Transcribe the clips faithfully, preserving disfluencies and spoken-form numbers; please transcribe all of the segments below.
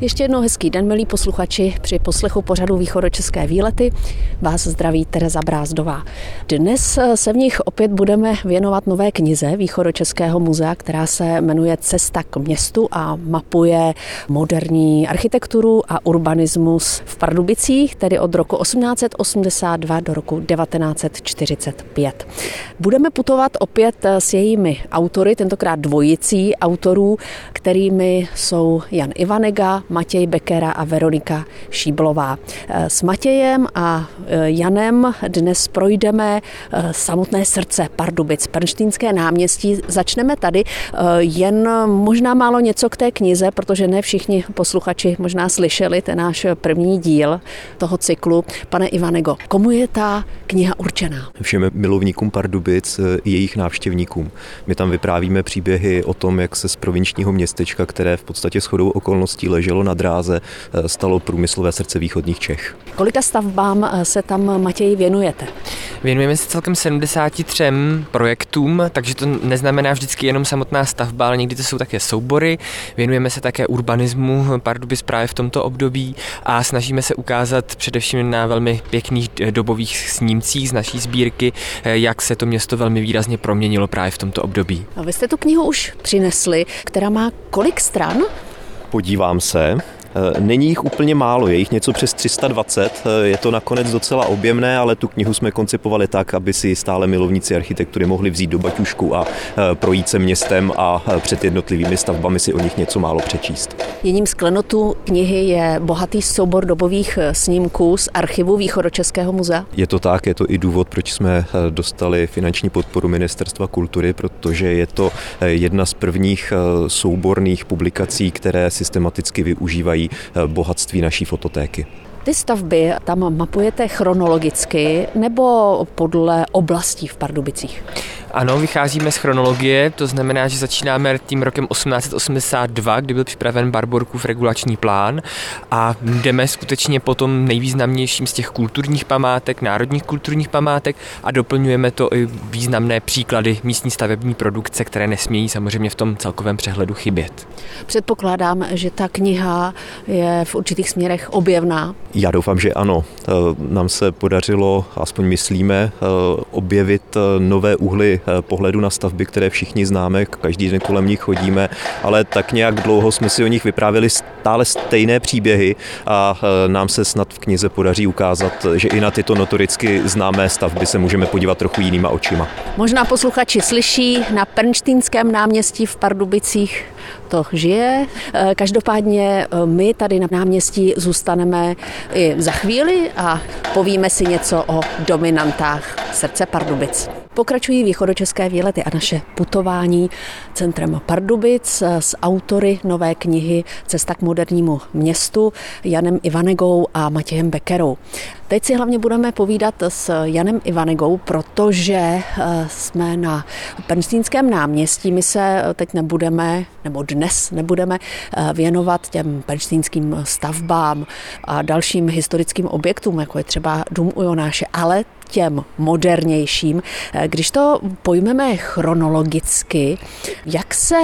Ještě jednou hezký den, milí posluchači, při poslechu pořadu Východočeské výlety vás zdraví Tereza Brázdová. Dnes se v nich opět budeme věnovat nové knize Východočeského muzea, která se jmenuje Cesta k městu a mapuje moderní architekturu a urbanismus v Pardubicích, tedy od roku osmnáct set osmdesát dva do roku devatenáct set čtyřicet pět. Budeme putovat opět s jejími autory, tentokrát dvojicí autorů, kterými jsou Jan Ivanega, Matěj Bekera a Veronika Šíblová. S Matějem a Janem dnes projdeme samotné srdce Pardubic, Pernštejnské náměstí. Začneme tady, jen možná málo něco k té knize, protože ne všichni posluchači možná slyšeli ten náš první díl toho cyklu. Pane Ivanego, komu je ta kniha určená? Všem milovníkům Pardubic i jejich návštěvníkům. My tam vyprávíme příběhy o tom, jak se z provinčního městečka, které v podstatě shodou okolností leželo na dráze, stalo průmyslové srdce východních Čech. Kolika stavbám se tam, Matěji, věnujete? Věnujeme se celkem sedmdesáti třem projektům, takže to neznamená vždycky jenom samotná stavba, ale někdy to jsou také soubory. Věnujeme se také urbanismu Pardubic právě v tomto období a snažíme se ukázat především na velmi pěkných dobových snímcích z naší sbírky, jak se to město velmi výrazně proměnilo právě v tomto období. A vy jste tu knihu už přinesli, která má kolik stran? Podívám se. Není jich úplně málo, je jich něco přes tři sta dvacet, je to nakonec docela objemné, ale tu knihu jsme koncipovali tak, aby si stále milovníci architektury mohli vzít do baťušku a projít se městem a před jednotlivými stavbami si o nich něco málo přečíst. Jedním z klenotů knihy je bohatý soubor dobových snímků z archivu Východočeského muzea. Je to tak, je to i důvod, proč jsme dostali finanční podporu Ministerstva kultury, protože je to jedna z prvních souborných publikací, které systematicky využívají bohatství naší fototéky. Ty stavby tam mapujete chronologicky nebo podle oblastí v Pardubicích? Ano, vycházíme z chronologie, to znamená, že začínáme tím rokem osmnáct set osmdesát dva, kdy byl připraven Barborkův regulační plán a jdeme skutečně po tom nejvýznamnějším z těch kulturních památek, národních kulturních památek a doplňujeme to i významné příklady místní stavební produkce, které nesmějí samozřejmě v tom celkovém přehledu chybět. Předpokládám, že ta kniha je v určitých směrech objevná. Já doufám, že ano. Nám se podařilo, aspoň myslíme, objevit nové úhly pohledu na stavby, které všichni známe, každý den kolem nich chodíme, ale tak nějak dlouho jsme si o nich vyprávěli stále stejné příběhy a nám se snad v knize podaří ukázat, že i na tyto notoricky známé stavby se můžeme podívat trochu jinýma očima. Možná posluchači slyší, na Pernštejnském náměstí v Pardubicích to žije. Každopádně my tady na náměstí zůstaneme i za chvíli a povíme si něco o dominantách srdce Pardubic. Pokračují východočeské výlety a naše putování centrem Pardubic s autory nové knihy Cesta k modernímu městu Janem Ivanegou a Matějem Bekerou. Teď si hlavně budeme povídat s Janem Ivanegou, protože jsme na Pernštejnském náměstí. My se teď nebudeme, nebo dnes nebudeme věnovat těm pernštejnským stavbám a dalším historickým objektům, jako je třeba Dům u Jonáše, ale těm modernějším. Když to pojmeme chronologicky, jak se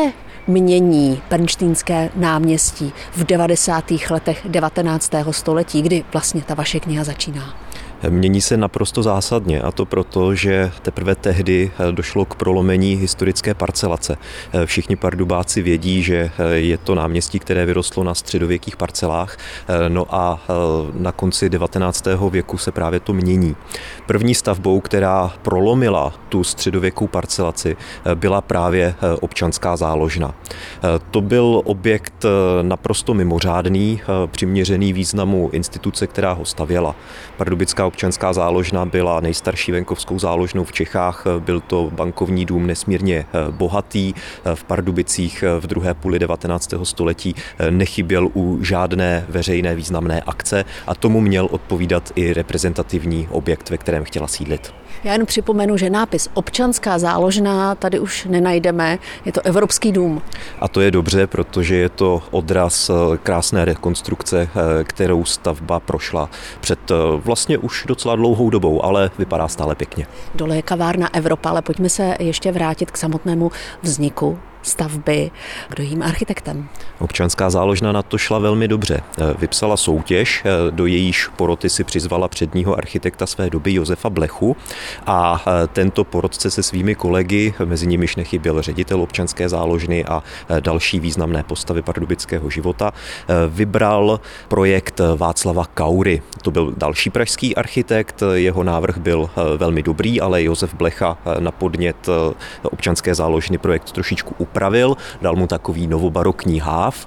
mění Pernštejnské náměstí v devadesátých letech devatenáctého století, kdy vlastně ta vaše kniha začíná? Mění se naprosto zásadně a to proto, že teprve tehdy došlo k prolomení historické parcelace. Všichni Pardubáci vědí, že je to náměstí, které vyrostlo na středověkých parcelách, no a na konci devatenáctého věku se právě to mění. První stavbou, která prolomila tu středověkou parcelaci, byla právě občanská záložna. To byl objekt naprosto mimořádný, přiměřený významu instituce, která ho stavěla. Pardubická občanská záložna byla nejstarší venkovskou záložnou v Čechách. Byl to bankovní dům nesmírně bohatý. V Pardubicích v druhé půli devatenáctého století nechyběl u žádné veřejné významné akce a tomu měl odpovídat i reprezentativní objekt, ve kterém chtěla sídlit. Já jen připomenu, že nápis občanská záložna tady už nenajdeme, je to Evropský dům. A to je dobře, protože je to odraz krásné rekonstrukce, kterou stavba prošla před vlastně už docela dlouhou dobou, ale vypadá stále pěkně. Dole je kavárna Evropa, ale pojďme se ještě vrátit k samotnému vzniku stavby. Kdo je jím architektem? Občanská záložna na to šla velmi dobře. Vypsala soutěž, do jejíž poroty si přizvala předního architekta své doby Josefa Blechu a tento porotce se svými kolegy, mezi nimiž nechyběl ředitel občanské záložny a další významné postavy pardubického života, vybral projekt Václava Kaury. To byl další pražský architekt, jeho návrh byl velmi dobrý, ale Josef Blecha na podnět občanské záložny projekt trošičku upravil, dal mu takový novobarokní háv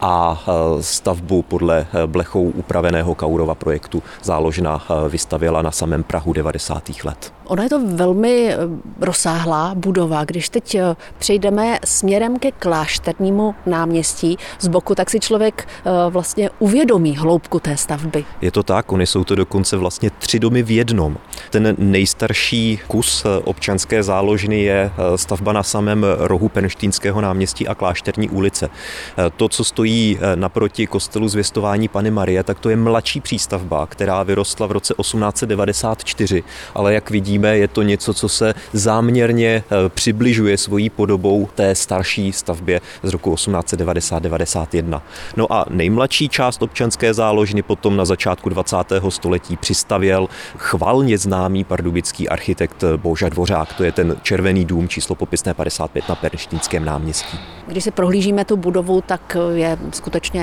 a stavbu podle Blechou upraveného Kaurova projektu záložna vystavěla na samém prahu devadesátých let. Ona je to velmi rozsáhlá budova. Když teď přejdeme směrem ke Klášternímu náměstí z boku, tak si člověk vlastně uvědomí hloubku té stavby. Je to tak, ony jsou to dokonce vlastně tři domy v jednom. Ten nejstarší kus občanské záložny je stavba na samém rohu Pernštejnského náměstí a Klášterní ulice. To, co stojí naproti kostelu Zvěstování Panny Marie, tak to je mladší přístavba, která vyrostla v roce osmnáct set devadesát čtyři, ale jak vidíme, je to něco, co se záměrně přibližuje svojí podobou té starší stavbě z roku osmnáct set devadesát devadesát jedna. No a nejmladší část občanské záložny potom na začátku dvacátého století přistavěl chvalně známý pardubický architekt Boža Dvořák. To je ten červený dům číslo popisné padesát pět na Pernštejnském náměstí. Když si prohlížíme tu budovu, tak je skutečně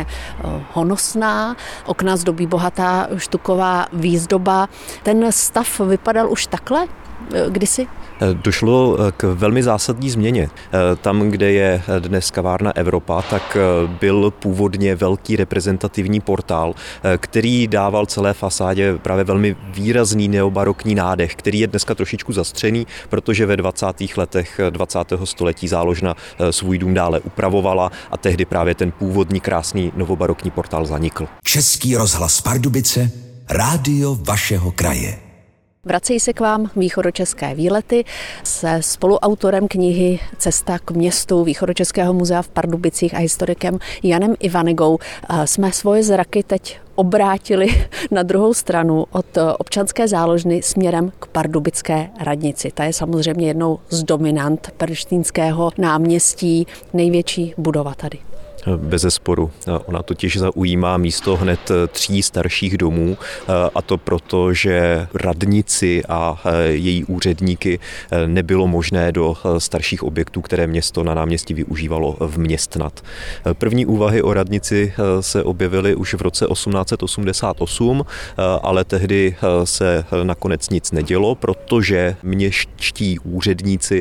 honosná. Okna zdobí bohatá štuková výzdoba. Ten stav vypadal už takhle kdysi? Došlo k velmi zásadní změně. Tam, kde je dnes kavárna Evropa, tak byl původně velký reprezentativní portál, který dával celé fasádě právě velmi výrazný neobarokní nádech, který je dneska trošičku zastřený, protože ve dvacátých letech dvacátého století záložna svůj dům dále upravovala a tehdy právě ten původní krásný novobarokní portál zanikl. Český rozhlas Pardubice, rádio vašeho kraje. Vracejí se k vám východočeské výlety se spoluautorem knihy Cesta k městu Východočeského muzea v Pardubicích a historikem Janem Ivanegou. Jsme svoje zraky teď obrátili na druhou stranu od občanské záložny směrem k pardubické radnici. Ta je samozřejmě jednou z dominant Pernštejnského náměstí, největší budova tady. Bezesporu. Ona totiž zaujímá místo hned tří starších domů, a to proto, že radnici a její úředníky nebylo možné do starších objektů, které město na náměstí využívalo, vměstnat. První úvahy o radnici se objevily už v roce osmnáct set osmdesát osm, ale tehdy se nakonec nic nedělo, protože městští úředníci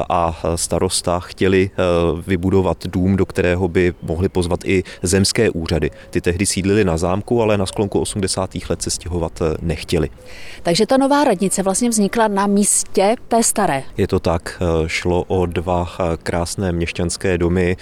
a starosta chtěli vybudovat dům, do kterého by mohli pozvat i zemské úřady. Ty tehdy sídlily na zámku, ale na sklonku osmdesátých let se stěhovat nechtěli. Takže ta nová radnice vlastně vznikla na místě té staré. Je to tak. Šlo o dva krásné měšťanské domy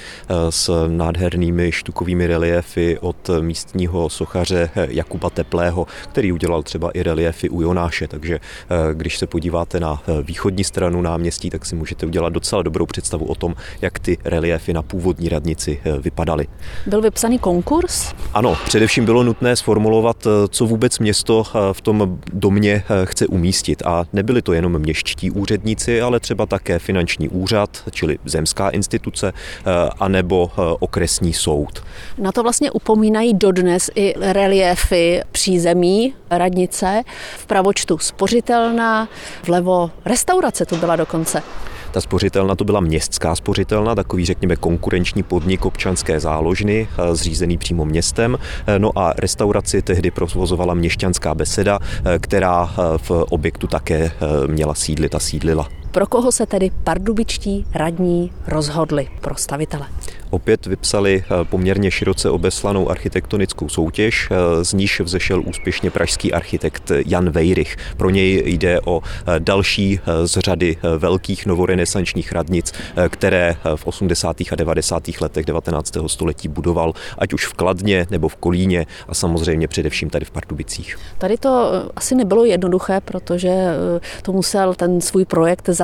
s nádhernými štukovými reliéfy od místního sochaře Jakuba Teplého, který udělal třeba i reliéfy u Jonáše, takže když se podíváte na východní stranu náměstí, tak si můžete udělat docela dobrou představu o tom, jak ty reliéfy na původní radnici vypadaly. Byl vypsaný konkurs? Ano, především bylo nutné sformulovat, co vůbec město v tom domě chce umístit. A nebyli to jenom městští úředníci, ale třeba také finanční úřad, čili zemská instituce, anebo okresní soud. Na to vlastně upomínají dodnes i reliéfy přízemí radnice. V pravočtu spořitelna, vlevo restaurace to byla dokonce. Ta spořitelna to byla městská spořitelna, takový řekněme konkurenční podnik občanské záložny, zřízený přímo městem. No a restauraci tehdy provozovala Měšťanská beseda, která v objektu také měla sídlit a sídlila. Pro koho se tedy pardubičtí radní rozhodli? Pro stavitele. Opět vypsali poměrně široce obeslanou architektonickou soutěž, z níž vzešel úspěšně pražský architekt Jan Vejrych. Pro něj jde o další z řady velkých novorenesančních radnic, které v osmdesátých a devadesátých letech devatenáctého století budoval, ať už v Kladně nebo v Kolíně a samozřejmě především tady v Pardubicích. Tady to asi nebylo jednoduché, protože to musel ten svůj projekt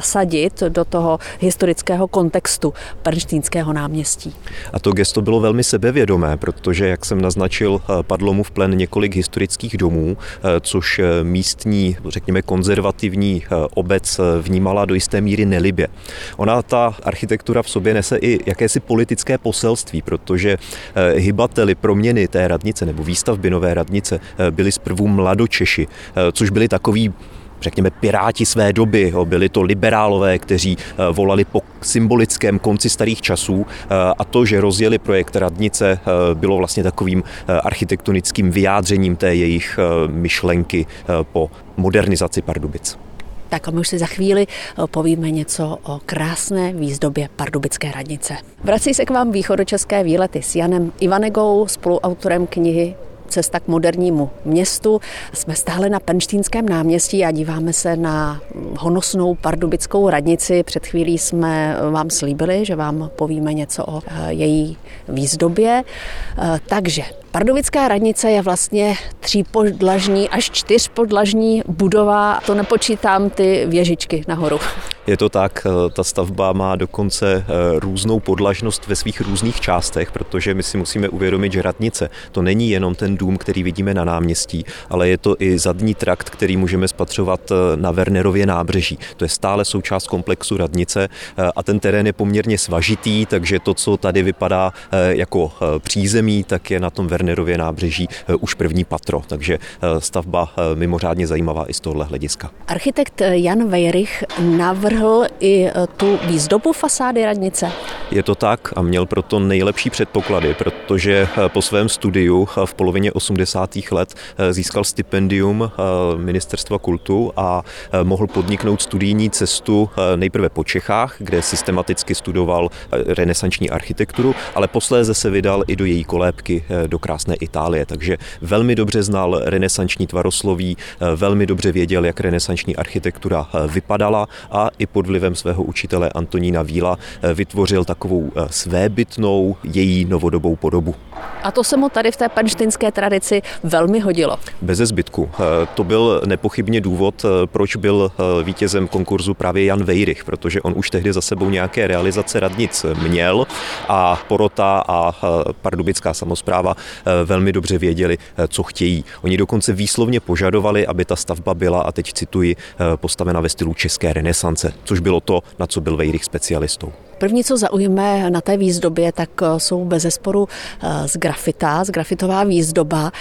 zasadit do toho historického kontextu Pernštejnského náměstí. A to gesto bylo velmi sebevědomé, protože, jak jsem naznačil, padlo mu v plen několik historických domů, což místní, řekněme, konzervativní obec vnímala do jisté míry nelibě. Ona, ta architektura v sobě nese i jakési politické poselství, protože hybateli proměny té radnice nebo výstavby nové radnice byli zprvu mladočeši, což byli takový, řekněme, piráti své doby. Byli to liberálové, kteří volali po symbolickém konci starých časů, a to, že rozjeli projekt radnice, bylo vlastně takovým architektonickým vyjádřením té jejich myšlenky po modernizaci Pardubic. Tak a my už si za chvíli povíme něco o krásné výzdobě pardubické radnice. Vrací se k vám východočeské výlety s Janem Ivanegou, spoluautorem knihy Cesta k modernímu městu. Jsme stále na Pernštejnském náměstí a díváme se na honosnou pardubickou radnici. Před chvílí jsme vám slíbili, že vám povíme něco o její výzdobě. Takže pardubická radnice je vlastně třípodlažní až čtyřpodlažní budova. To nepočítám ty věžičky nahoru. Je to tak, ta stavba má dokonce různou podlažnost ve svých různých částech, protože my si musíme uvědomit, že radnice to není jenom ten dům, který vidíme na náměstí, ale je to i zadní trakt, který můžeme spatřovat na Wernerově nábřeží. To je stále součást komplexu radnice a ten terén je poměrně svažitý, takže to, co tady vypadá jako přízemí, tak je na tom Wernerově nábřeží už první patro, takže stavba mimořádně zajímavá i z tohohle hlediska. Architekt Jan Weyrich navrhl i tu výzdobu fasády radnice. Je to tak a měl proto nejlepší předpoklady, protože po svém studiu v polovině osmdesátých let získal stipendium Ministerstva kultu a mohl podniknout studijní cestu nejprve po Čechách, kde systematicky studoval renesanční architekturu, ale posléze se vydal i do její kolébky do krásné Itálie, takže velmi dobře znal renesanční tvarosloví, velmi dobře věděl, jak renesanční architektura vypadala a i pod vlivem svého učitele Antonína Víla vytvořil takovou svébytnou její novodobou podobu. A to se mu tady v té pernštejnské tradici velmi hodilo. Beze zbytku. To byl nepochybně důvod, proč byl vítězem konkurzu právě Jan Weyrich, protože on už tehdy za sebou nějaké realizace radnic měl a porota a pardubická samospráva velmi dobře věděli, co chtějí. Oni dokonce výslovně požadovali, aby ta stavba byla, a teď cituji, postavena ve stylu české renesance, což bylo to, na co byl Weyrich specialistou. První, co zaujme na té výzdobě, tak jsou bezesporu z grafita, z grafitová výzdoba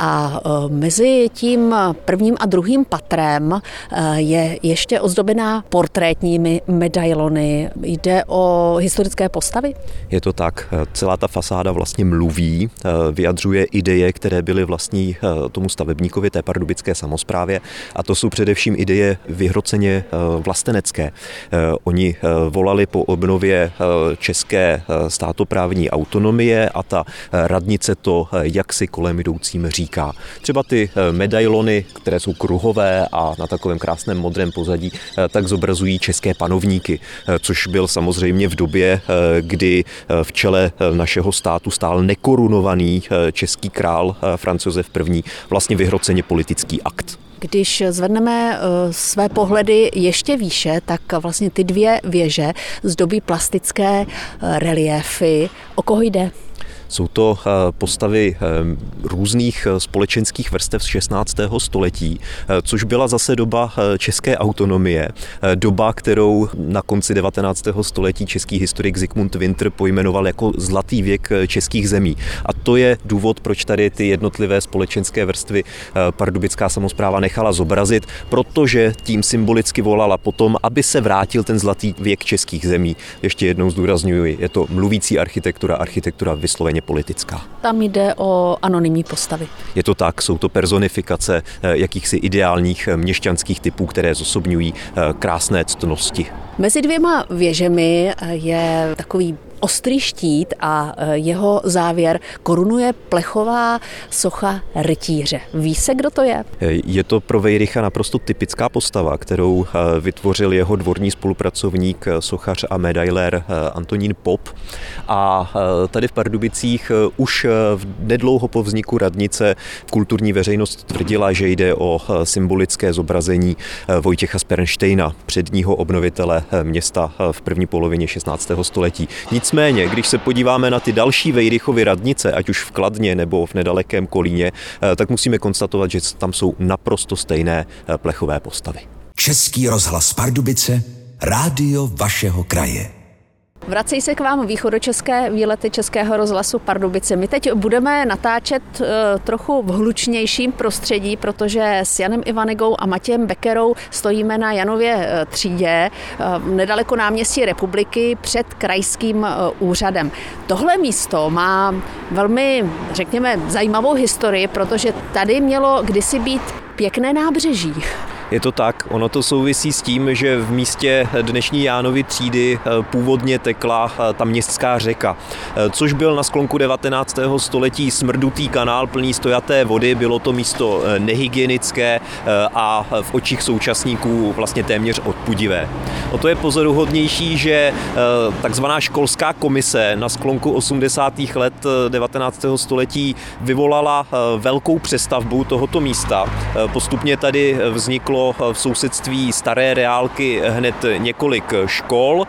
a mezi tím prvním a druhým patrem je ještě ozdobená portrétními medailony. Jde o historické postavy? Je to tak. Celá ta fasáda vlastně mluví, vyjadřuje ideje, které byly vlastní tomu stavebníkovi, té pardubické samosprávě, a to jsou především ideje vyhroceně vlastenecké. Oni volali po obnově české státoprávní autonomie a ta radnice to jaksi kolem jdoucím říká. Třeba ty medailony, které jsou kruhové a na takovém krásném modrém pozadí, tak zobrazují české panovníky, což byl samozřejmě v době, kdy v čele našeho státu stál nekorunovaný český král Franz Josef I. vlastně vyhroceně politický akt. Když zvedneme své pohledy ještě výše, tak vlastně ty dvě věže zdobí plastické reliéfy. O koho jde? Jsou to postavy různých společenských vrstev z šestnáctého století, což byla zase doba české autonomie, doba, kterou na konci devatenáctého století český historik Zikmund Winter pojmenoval jako zlatý věk českých zemí. A to je důvod, proč tady ty jednotlivé společenské vrstvy pardubická samospráva nechala zobrazit, protože tím symbolicky volala potom, aby se vrátil ten zlatý věk českých zemí. Ještě jednou zdůrazňuji, je to mluvící architektura, architektura vysloveně politická. Tam jde o anonymní postavy. Je to tak, jsou to personifikace jakýchsi ideálních měšťanských typů, které zosobňují krásné ctnosti. Mezi dvěma věžemi je takový ostrý štít a jeho závěr korunuje plechová socha rytíře. Ví se, kdo to je? Je to pro Weyricha naprosto typická postava, kterou vytvořil jeho dvorní spolupracovník, sochař a medailér Antonín Pop. A tady v Pardubicích už nedlouho po vzniku radnice kulturní veřejnost tvrdila, že jde o symbolické zobrazení Vojtěcha z Pernštejna, předního obnovitele města v první polovině šestnáctého století. Nicméně, když se podíváme na ty další Weyrichovy radnice, ať už v Kladně nebo v nedalekém Kolíně, tak musíme konstatovat, že tam jsou naprosto stejné plechové postavy. Český rozhlas Pardubice, rádio vašeho kraje. Vracejí se k vám východočeské výlety Českého rozhlasu Pardubice. My teď budeme natáčet uh, trochu v hlučnějším prostředí, protože s Janem Ivanigou a Matějem Beckerou stojíme na Janově uh, třídě, uh, nedaleko náměstí Republiky před krajským uh, úřadem. Tohle místo má velmi, řekněme, zajímavou historii, protože tady mělo kdysi být pěkné nábřeží. Je to tak, ono to souvisí s tím, že v místě dnešní Jánovy třídy původně tekla ta městská řeka, což byl na sklonku devatenáctého století smrdutý kanál plný stojaté vody, bylo to místo nehygienické a v očích současníků vlastně téměř odpudivé. O to je pozoruhodnější, že takzvaná školská komise na sklonku osmdesátých let devatenáctého století vyvolala velkou přestavbu tohoto místa. Postupně tady vzniklo v sousedství staré reálky hned několik škol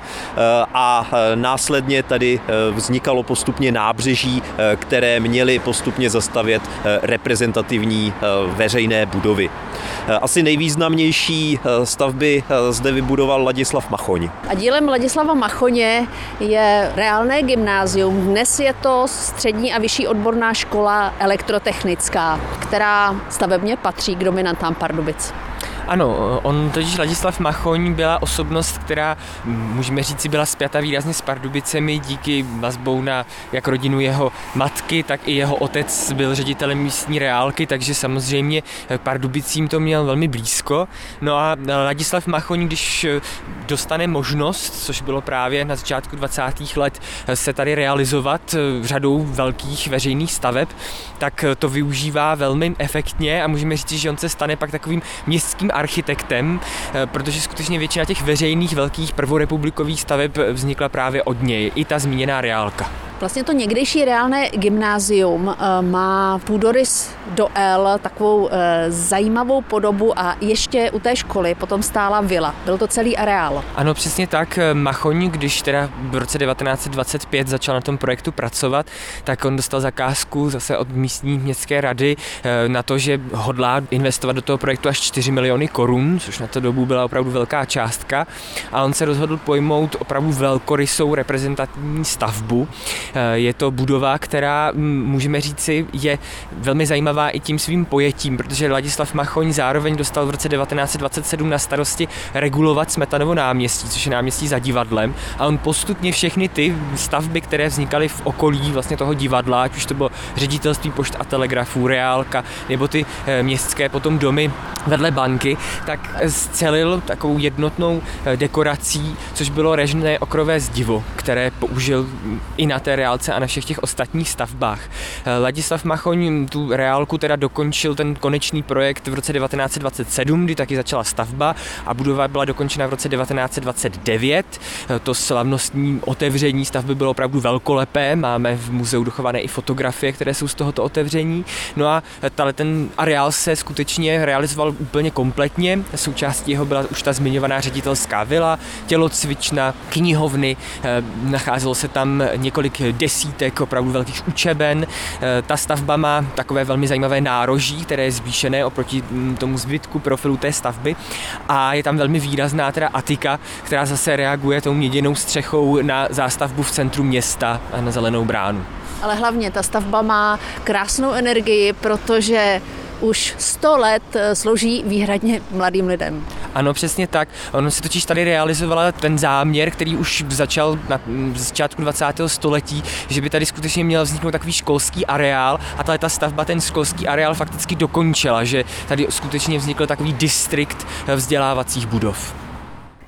a následně tady vznikalo postupně nábřeží, které měly postupně zastavět reprezentativní veřejné budovy. Asi nejvýznamnější stavby zde vybudoval Ladislav Machoň. A dílem Ladislava Machoně je reálné gymnázium. Dnes je to střední a vyšší odborná škola elektrotechnická, která stavebně patří k dominantám Pardubic. Ano, on totiž Ladislav Machoň byla osobnost, která, můžeme říci, byla spjata výrazně s Pardubicemi díky vazbou na jak rodinu jeho matky, tak i jeho otec byl ředitelem místní reálky, takže samozřejmě Pardubicím to měl velmi blízko. No a Ladislav Machoň, když dostane možnost, což bylo právě na začátku dvacátých let, se tady realizovat řadou velkých veřejných staveb, tak to využívá velmi efektně a můžeme říct, že on se stane pak takovým městským architektem, protože skutečně většina těch veřejných velkých prvorepublikových staveb vznikla právě od něj, i ta zmíněná reálka. Vlastně to někdejší reálné gymnázium má půdorys do L, takovou zajímavou podobu a ještě u té školy potom stála vila. Byl to celý areál. Ano, přesně tak. Machoň, když teda v roce devatenáct set dvacet pět začal na tom projektu pracovat, tak on dostal zakázku zase od místní městské rady na to, že hodlá investovat do toho projektu až čtyři miliony korun, což na tu dobu byla opravdu velká částka. A on se rozhodl pojmout opravdu velkorysou reprezentativní stavbu. Je to budova, která, můžeme říci, je velmi zajímavá i tím svým pojetím, protože Ladislav Machoň zároveň dostal v roce devatenáct set dvacet sedm na starosti regulovat Smetanovo náměstí, což je náměstí za divadlem, a on postupně všechny ty stavby, které vznikaly v okolí vlastně toho divadla, ať už to bylo ředitelství pošt a telegrafů, reálka, nebo ty městské potom domy vedle banky, tak scelil takovou jednotnou dekorací, což bylo režné okrové zdivo, které použil i na té reálce a na všech těch ostatních stavbách. Ladislav Machoň tu reálku teda dokončil ten konečný projekt v roce devatenáct set dvacet sedm, kdy taky začala stavba a budova byla dokončena v roce devatenáct set dvacet devět. To slavnostní otevření stavby bylo opravdu velkolepé, máme v muzeu dochované i fotografie, které jsou z tohoto otevření. No a tahle ten areál se skutečně realizoval úplně kompletně. Součástí jeho byla už ta zmiňovaná ředitelská vila, tělocvična, knihovny, nacházelo se tam několik desítek opravdu velkých učeben. Ta stavba má takové velmi zajímavé nároží, které je zvýšené oproti tomu zbytku profilu té stavby a je tam velmi výrazná teda atika, která zase reaguje tou měděnou střechou na zástavbu v centru města a na Zelenou bránu. Ale hlavně ta stavba má krásnou energii, protože už sto let slouží výhradně mladým lidem. Ano, přesně tak. Ono si totiž tady realizovala ten záměr, který už začal na začátku dvacátého století, že by tady skutečně měl vzniknout takový školský areál a tahle ta stavba ten školský areál fakticky dokončila, že tady skutečně vznikl takový distrikt vzdělávacích budov.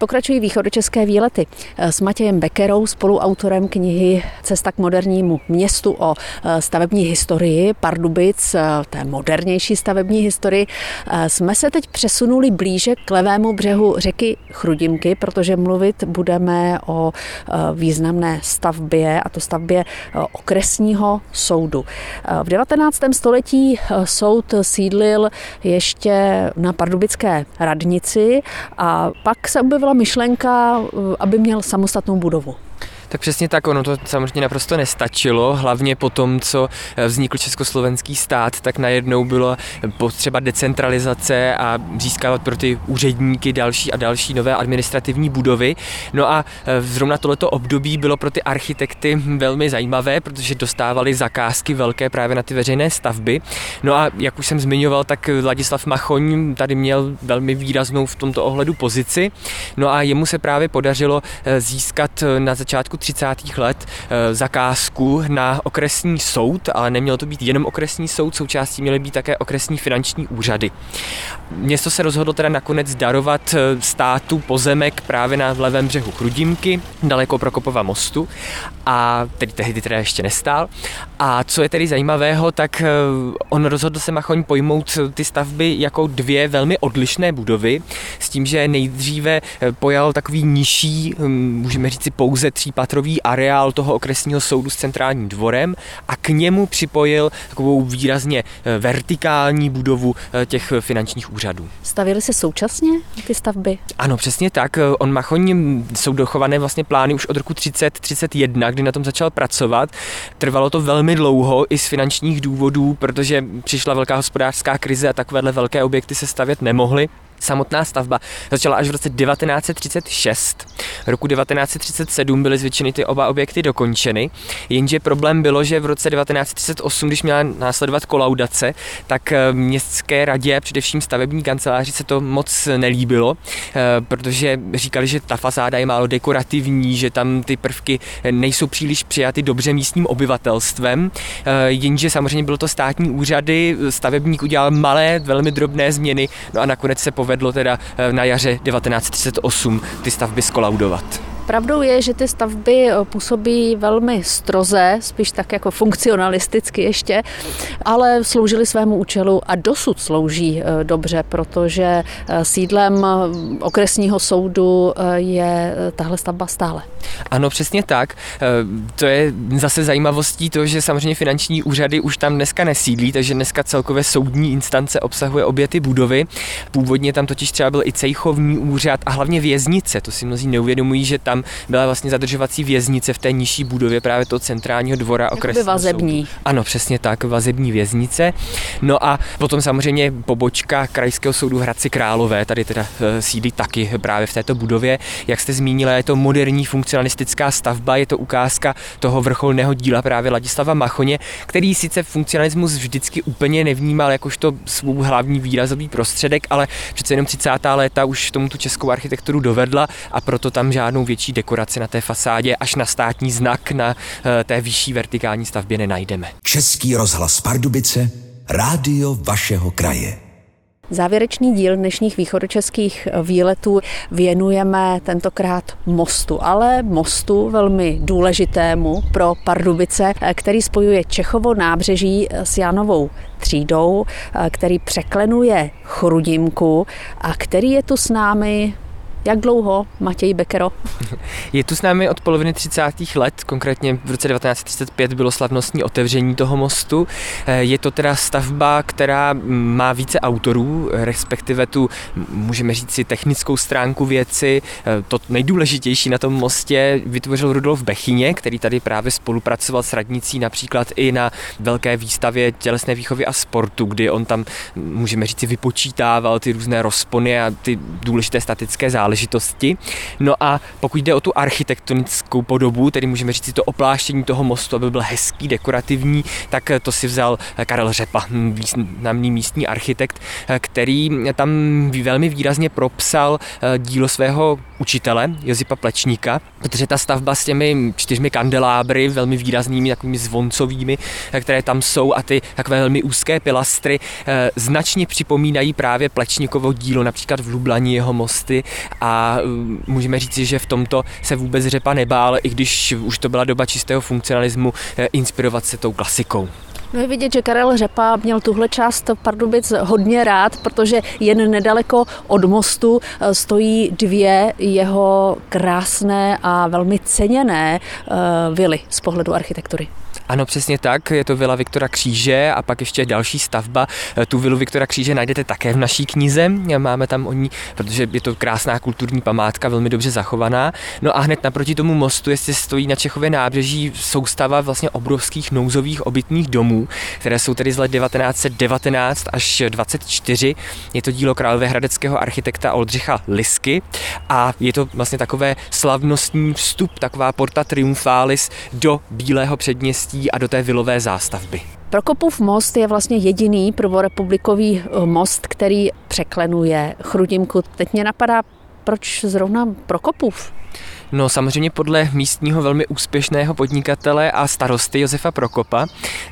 Pokračují východočeské výlety s Matějem Beckerou, spoluautorem knihy Cesta k modernímu městu o stavební historii Pardubic, té modernější stavební historii. Jsme se teď přesunuli blíže k levému břehu řeky Chrudimky, protože mluvit budeme o významné stavbě, a to stavbě okresního soudu. V devatenáctém století soud sídlil ještě na pardubické radnici a pak se objevila myšlenka, aby měl samostatnou budovu. Tak přesně tak, ono to samozřejmě naprosto nestačilo, hlavně po tom, co vznikl československý stát, tak najednou bylo potřeba decentralizace a získávat pro ty úředníky další a další nové administrativní budovy. No a zrovna tohleto období bylo pro ty architekty velmi zajímavé, protože dostávali zakázky velké právě na ty veřejné stavby. No a jak už jsem zmiňoval, tak Ladislav Machoň tady měl velmi výraznou v tomto ohledu pozici. No a jemu se právě podařilo získat na začátku třicátých let zakázku na okresní soud, ale neměl to být jenom okresní soud, součástí měly být také okresní finanční úřady. Město se rozhodlo teda nakonec darovat státu pozemek právě na levém břehu Chrudimky, daleko Prokopova mostu, a tedy tehdy teda ještě nestál. A co je tedy zajímavého, tak on rozhodl se Machoň pojmout ty stavby jako dvě velmi odlišné budovy, s tím, že nejdříve pojal takový nižší, můžeme říci pouze třípatrový areál toho okresního soudu s centrálním dvorem a k němu připojil takovou výrazně vertikální budovu těch finančních úřadů. Stavěly se současně ty stavby? Ano, přesně tak. On Machoň, jsou dochované vlastně plány už od roku třicet třicet jedna, kdy na tom začal pracovat. Trvalo to velmi dlouho i z finančních důvodů, protože přišla velká hospodářská krize a takovéhle velké objekty se stavět nemohly. Samotná stavba začala až v roce devatenáct set třicet šest. Roku devatenáct set třicet sedm byly zvětšeny ty oba objekty dokončeny, jenže problém bylo, že v roce devatenáct set třicet osm, když měla následovat kolaudace, tak městské radě, především stavební kanceláři, se to moc nelíbilo, protože říkali, že ta fasáda je málo dekorativní, že tam ty prvky nejsou příliš přijaty dobře místním obyvatelstvem, jenže samozřejmě bylo to státní úřady, stavebník udělal malé, velmi drobné změny, no a nakonec se povedlo vedlo teda na jaře devatenáct set třicet osm ty stavby skolaudovat. Pravdou je, že ty stavby působí velmi stroze, spíš tak jako funkcionalisticky ještě, ale sloužily svému účelu a dosud slouží dobře, protože sídlem okresního soudu je tahle stavba stále. Ano, přesně tak. To je zase zajímavostí to, že samozřejmě finanční úřady už tam dneska nesídlí, takže dneska celkově soudní instance obsahuje obě ty budovy. Původně tam totiž třeba byl i cejchovní úřad a hlavně věznice. To si mnozí neuvědomují, že tam byla vlastně zadržovací věznice v té nižší budově právě toho centrálního dvora okresního vazební. soudu. Ano, přesně tak, vazební věznice. No a potom samozřejmě pobočka Krajského soudu v Hradci Králové, tady teda sídlí taky právě v této budově. Jak jste zmínila, je to moderní funkcionalistická stavba, je to ukázka toho vrcholného díla právě Ladislava Machoně, který sice funkcionalismus vždycky úplně nevnímal jakožto svou hlavní výrazový prostředek, ale přece jenom třicátá léta už tomu tu českou architekturu dovedla a proto tam žádnou větší dekoraci na té fasádě až na státní znak na té vyšší vertikální stavbě nenajdeme. Český rozhlas Pardubice, rádio vašeho kraje. Závěrečný díl dnešních východočeských výletů věnujeme tentokrát mostu, ale mostu velmi důležitému pro Pardubice, který spojuje Čechovo nábřeží s Jánovou třídou, který překlenuje Chrudimku a který je tu s námi. Jak dlouho, Matěj Beckero? Je tu s námi od poloviny třicátých let, konkrétně v roce devatenáct set třicet pět bylo slavnostní otevření toho mostu. Je to teda stavba, která má více autorů, respektive tu, můžeme říct si, technickou stránku věci. To nejdůležitější na tom mostě vytvořil Rudolf Bechyně, který tady právě spolupracoval s radnicí například i na velké výstavě tělesné výchovy a sportu, kdy on tam, můžeme říct, vypočítával ty různé rozpony a ty důležité statické záležitosti. No a pokud jde o tu architektonickou podobu, tedy můžeme říct si to opláštění toho mostu, aby byl hezký, dekorativní, tak to si vzal Karel Řepa, významný místní architekt, který tam velmi výrazně propsal dílo svého učitele Josipa Plečníka, protože ta stavba s těmi čtyřmi kandelábry, velmi výraznými, takovými zvoncovými, které tam jsou, a ty takové velmi úzké pilastry značně připomínají právě Plečníkovo dílo, například v Lublani jeho mosty, a můžeme říci, že v tomto se vůbec Řepa nebál, i když už to byla doba čistého funkcionalismu, inspirovat se tou klasikou. No je vidět, že Karel Řepa měl tuhle část Pardubic hodně rád, protože jen nedaleko od mostu stojí dvě jeho krásné a velmi ceněné vily z pohledu architektury. Ano, přesně tak, je to vila Viktora Kříže a pak ještě další stavba. Tu vilu Viktora Kříže najdete také v naší knize, máme tam o ní, protože je to krásná kulturní památka, velmi dobře zachovaná. No a hned naproti tomu mostu, jestli stojí na Čechově nábřeží soustava vlastně obrovských nouzových obytných domů, které jsou tedy z let devatenáct set devatenáct až dvacet čtyři. Je to dílo královéhradeckého architekta Oldřicha Lisky a je to vlastně takové slavnostní vstup, taková porta triumfalis do Bílého předměstí a do té vilové zástavby. Prokopův most je vlastně jediný prvorepublikový most, který překlenuje Chrudimku. Teď mě napadá, proč zrovna Prokopův? No samozřejmě podle místního velmi úspěšného podnikatele a starosty Josefa Prokopa,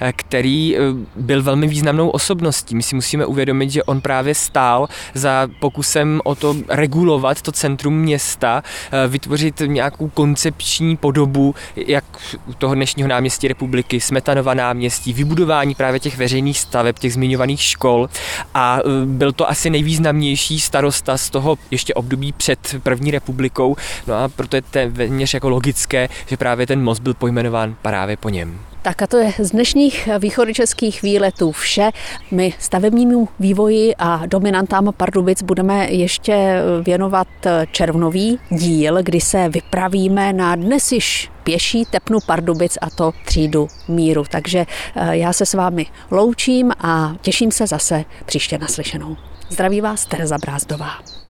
který byl velmi významnou osobností. My si musíme uvědomit, že on právě stál za pokusem o to regulovat to centrum města, vytvořit nějakou koncepční podobu, jak toho dnešního náměstí Republiky, Smetanova náměstí, vybudování právě těch veřejných staveb, těch zmiňovaných škol, a byl to asi nejvýznamnější starosta z toho ještě období před první republikou. No a proto je téměř jako logické, že právě ten most byl pojmenován právě po něm. Tak a to je z dnešních východočeských výletů vše. My stavebnímu vývoji a dominantám Pardubic budeme ještě věnovat červnový díl, kdy se vypravíme na dnes již pěší tepnu Pardubic, a to třídu míru. Takže já se s vámi loučím a těším se zase příště naslyšenou. Zdraví vás Tereza Brázdová.